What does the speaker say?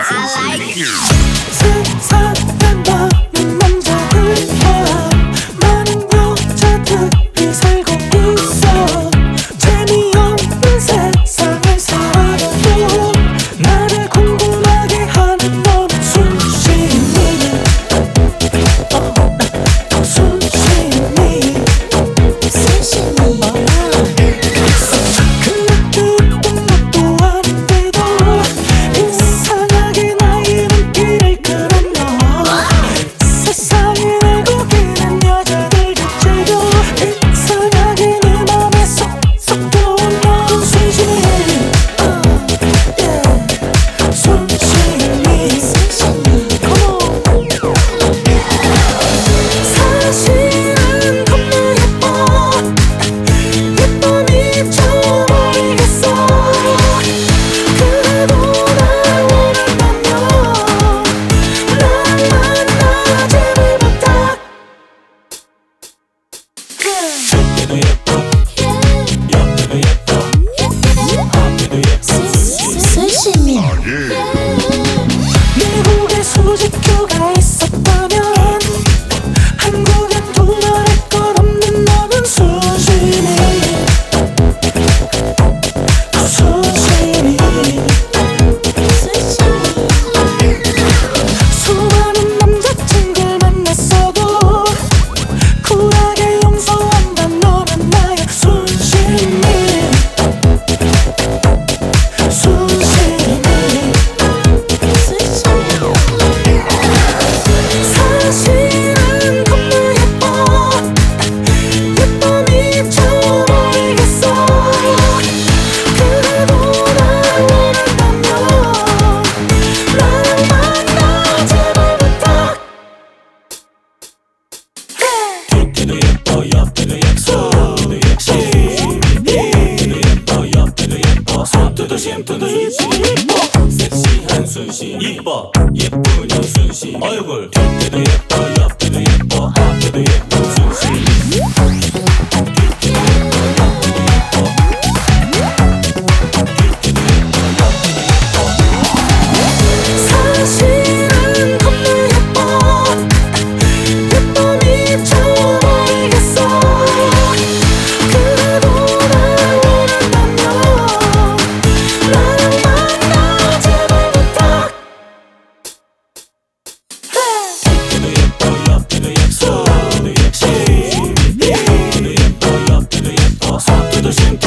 세상에 많은 남자들 많은 여자들이 살고 있어. 재미없는 세상을 살아도 나를 궁금하게 하는 너는 순심이 미국에 수직교가 있었다면 한국엔 두말할 것 없는 너는 순심이 수많은 남자친구를 만났어도 쿨하게 용서한단 너는 나의 순심이 섹시한 순심 이뻐 예쁘니 순심 얼굴 뒷대도 예뻐 옆에도 예뻐 앞에도 예쁜 순심 사실은 겁나 예뻐 예쁨이 쳐버리겠어. 그래도 날 원한다면 나랑 만나 제발 부탁. 뒷대도 예뻐 옆에도 예뻐 앞에도 예뻐 뒷대도 예뻐 옆에도 예뻐 앞에도 예뻐 앞에도 심